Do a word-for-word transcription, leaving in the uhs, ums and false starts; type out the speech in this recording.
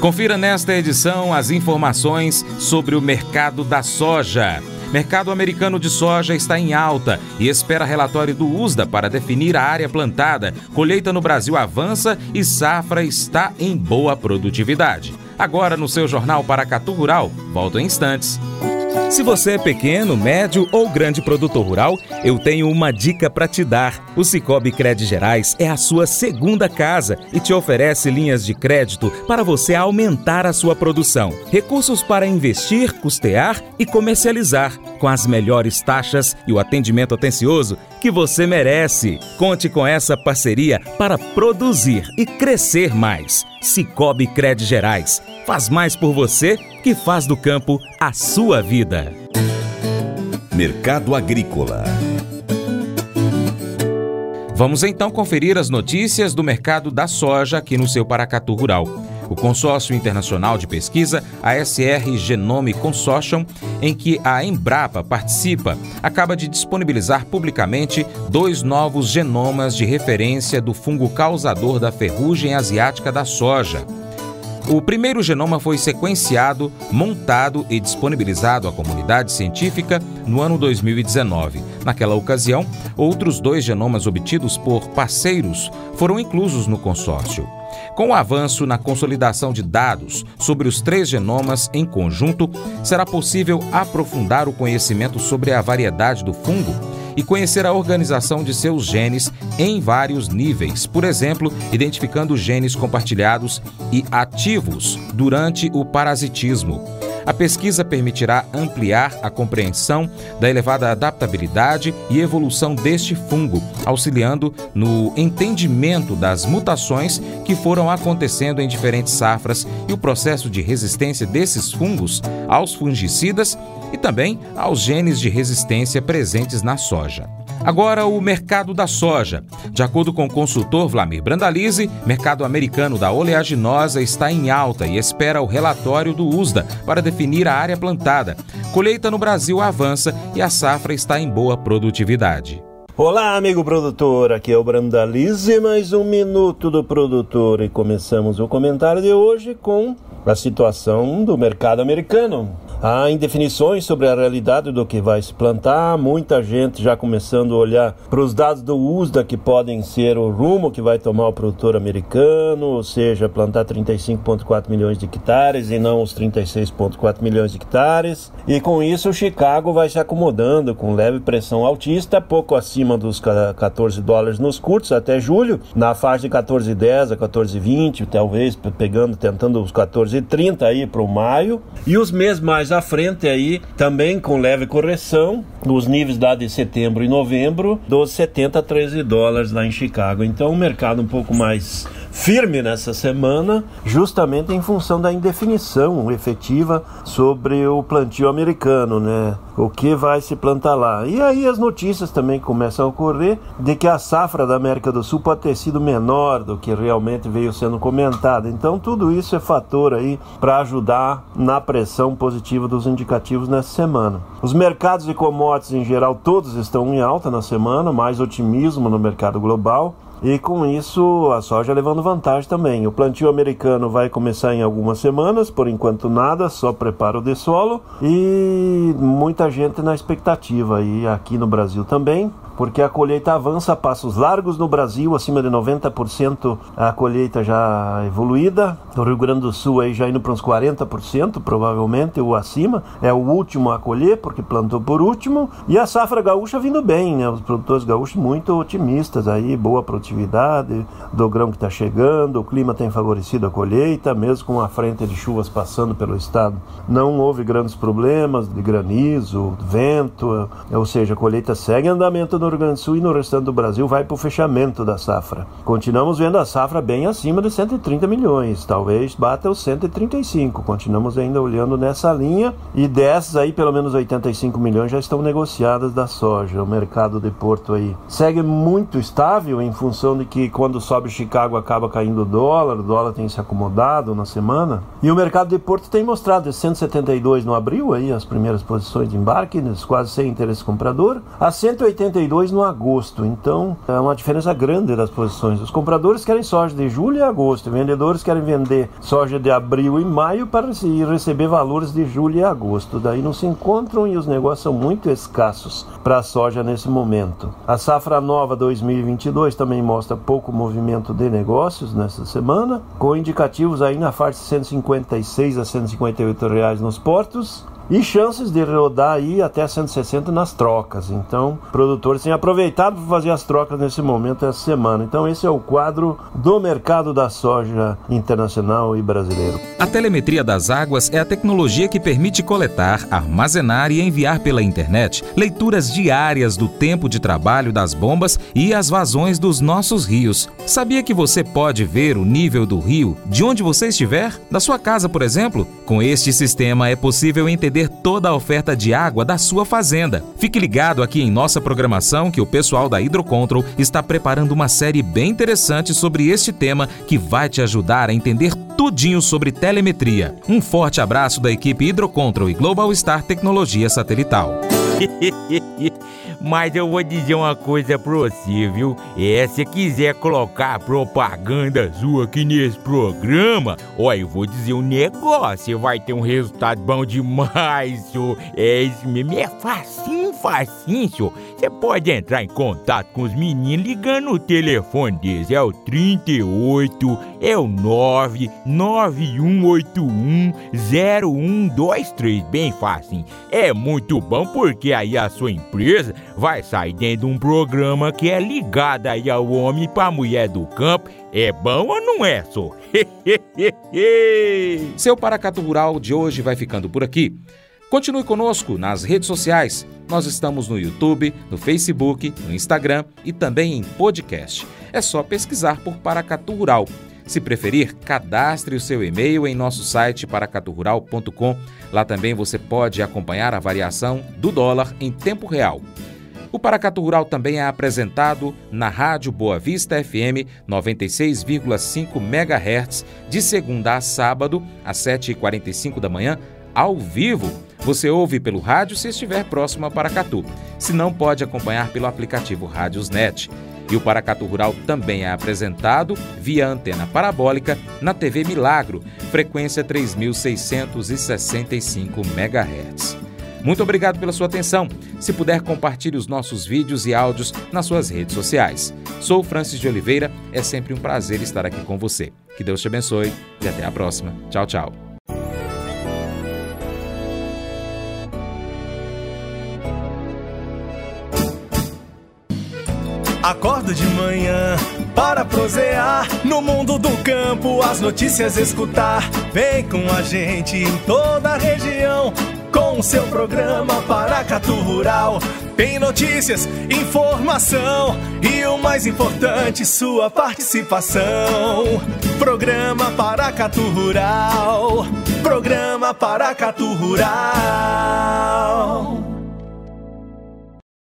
Confira nesta edição as informações sobre o mercado da soja. Mercado americano de soja está em alta e espera relatório do U S D A para definir a área plantada. Colheita no Brasil avança e safra está em boa produtividade. Agora no seu Jornal Paracatu Rural. Volto em instantes. Se você é pequeno, médio ou grande produtor rural, eu tenho uma dica para te dar. O Sicoob Crédito Gerais é a sua segunda casa e te oferece linhas de crédito para você aumentar a sua produção. Recursos para investir, custear e comercializar, com as melhores taxas e o atendimento atencioso que você merece. Conte com essa parceria para produzir e crescer mais. Sicoob Crédito Gerais. Faz mais por você que faz do campo a sua vida. Mercado Agrícola. Vamos então conferir as notícias do mercado da soja aqui no seu Paracatu Rural. O Consórcio Internacional de Pesquisa, a S R Genome Consortium, em que a Embrapa participa, acaba de disponibilizar publicamente dois novos genomas de referência do fungo causador da ferrugem asiática da soja. O primeiro genoma foi sequenciado, montado e disponibilizado à comunidade científica no ano dois mil e dezenove. Naquela ocasião, outros dois genomas obtidos por parceiros foram inclusos no consórcio. Com o avanço na consolidação de dados sobre os três genomas em conjunto, será possível aprofundar o conhecimento sobre a variedade do fungo e conhecer a organização de seus genes em vários níveis, por exemplo, identificando genes compartilhados e ativos durante o parasitismo. A pesquisa permitirá ampliar a compreensão da elevada adaptabilidade e evolução deste fungo, auxiliando no entendimento das mutações que foram acontecendo em diferentes safras e o processo de resistência desses fungos aos fungicidas e também aos genes de resistência presentes na soja. Agora, o mercado da soja. De acordo com o consultor Vlamir Brandalize, mercado americano da oleaginosa está em alta e espera o relatório do U S D A para definir a área plantada. Colheita no Brasil avança e a safra está em boa produtividade. Olá, amigo produtor, aqui é o Brandalize, mais um Minuto do Produtor e começamos o comentário de hoje com a situação do mercado americano. Há indefinições sobre a realidade do que vai se plantar, muita gente já começando a olhar para os dados do U S D A que podem ser o rumo que vai tomar o produtor americano, ou seja, plantar trinta e cinco vírgula quatro milhões de hectares e não os trinta e seis vírgula quatro milhões de hectares. E com isso o Chicago vai se acomodando com leve pressão altista, pouco acima dos quatorze dólares nos curtos até julho, na faixa de quatorze e dez a quatorze e vinte, talvez pegando, tentando os quatorze e trinta aí para o maio. E os meses mais à frente aí, também com leve correção, os níveis da de setembro e novembro, dos setenta a treze dólares lá em Chicago. Então o mercado um pouco mais firme nessa semana, justamente em função da indefinição efetiva sobre o plantio americano, né? O que vai se plantar lá. E aí as notícias também começam a ocorrer de que a safra da América do Sul pode ter sido menor do que realmente veio sendo comentada. Então tudo isso é fator aí para ajudar na pressão positiva dos indicativos nessa semana. Os mercados de commodities em geral todos estão em alta na semana, mais otimismo no mercado global. E com isso a soja levando vantagem também. O plantio americano vai começar em algumas semanas, por enquanto nada, só preparo de solo. E muita gente na expectativa aí aqui no Brasil também, porque a colheita avança a passos largos no Brasil, acima de noventa por cento a colheita já evoluída. No Rio Grande do Sul aí já indo para uns quarenta por cento, provavelmente, ou acima. É o último a colher, porque plantou por último. E a safra gaúcha vindo bem, né? Os produtores gaúchos muito otimistas aí, boa produtividade do grão que está chegando. O clima tem favorecido a colheita, mesmo com a frente de chuvas passando pelo estado. Não houve grandes problemas de granizo, vento, ou seja, a colheita segue em andamento no Rio Grande do Sul e no restante do Brasil vai para o fechamento da safra. Continuamos vendo a safra bem acima de cento e trinta milhões, talvez bata os cento e trinta e cinco, continuamos ainda olhando nessa linha, e dessas aí pelo menos oitenta e cinco milhões já estão negociadas da soja. O mercado de Porto aí segue muito estável em função de que quando sobe Chicago acaba caindo o dólar, o dólar tem se acomodado na semana, e o mercado de Porto tem mostrado de cento e setenta e dois no abril, aí as primeiras posições de embarque, quase sem interesse comprador, a cento e oitenta e dois dois no agosto. Então é uma diferença grande das posições. Os compradores querem soja de julho e agosto, vendedores querem vender soja de abril e maio para receber valores de julho e agosto. Daí não se encontram e os negócios são muito escassos para a soja nesse momento. A safra nova dois mil e vinte e dois também mostra pouco movimento de negócios nessa semana, com indicativos aí na faixa de cento e cinquenta e seis a cento e cinquenta e oito reais nos portos e chances de rodar aí até cento e sessenta nas trocas. Então, produtores têm aproveitado para fazer as trocas nesse momento, essa semana. Então, esse é o quadro do mercado da soja internacional e brasileiro. A telemetria das águas é a tecnologia que permite coletar, armazenar e enviar pela internet leituras diárias do tempo de trabalho das bombas e as vazões dos nossos rios. Sabia que você pode ver o nível do rio de onde você estiver? Da sua casa, por exemplo? Com este sistema é possível entender toda a oferta de água da sua fazenda. Fique ligado aqui em nossa programação que o pessoal da Hidrocontrol está preparando uma série bem interessante sobre este tema que vai te ajudar a entender tudinho sobre telemetria. Um forte abraço da equipe Hidrocontrol e Global Star Tecnologia Satelital. Mas eu vou dizer uma coisa pra você, viu? É, se quiser colocar propaganda sua aqui nesse programa, ó, eu vou dizer um negócio, você vai ter um resultado bom demais, senhor. É isso mesmo, é facinho, facinho, senhor. Você pode entrar em contato com os meninos ligando o telefone deles, é o trinta e oito, é o nove nove um oito um zero um dois três, bem facinho. É muito bom porque aí a sua empresa vai sair dentro de um programa que é ligado aí ao homem para a mulher do campo. É bom ou não é, só? Seu Paracatu Rural de hoje vai ficando por aqui. Continue conosco nas redes sociais. Nós estamos no YouTube, no Facebook, no Instagram e também em podcast. É só pesquisar por Paracatu Rural. Se preferir, cadastre o seu e-mail em nosso site paracatu rural ponto com. Lá também você pode acompanhar a variação do dólar em tempo real. O Paracatu Rural também é apresentado na Rádio Boa Vista F M noventa e seis vírgula cinco megahertz de segunda a sábado às sete e quarenta e cinco da manhã, ao vivo. Você ouve pelo rádio se estiver próximo a Paracatu. Se não, pode acompanhar pelo aplicativo Rádiosnet. E o Paracatu Rural também é apresentado via antena parabólica na T V Milagro, frequência três mil seiscentos e sessenta e cinco megahertz. Muito obrigado pela sua atenção. Se puder, compartilhe os nossos vídeos e áudios nas suas redes sociais. Sou Francis de Oliveira, é sempre um prazer estar aqui com você. Que Deus te abençoe e até a próxima. Tchau, tchau. Acordo de manhã para prosear no mundo do campo, as notícias escutar. Vem com a gente em toda a região com o seu programa Paracatu Rural. Tem notícias, informação e o mais importante, sua participação. Programa Paracatu Rural. Programa Paracatu Rural.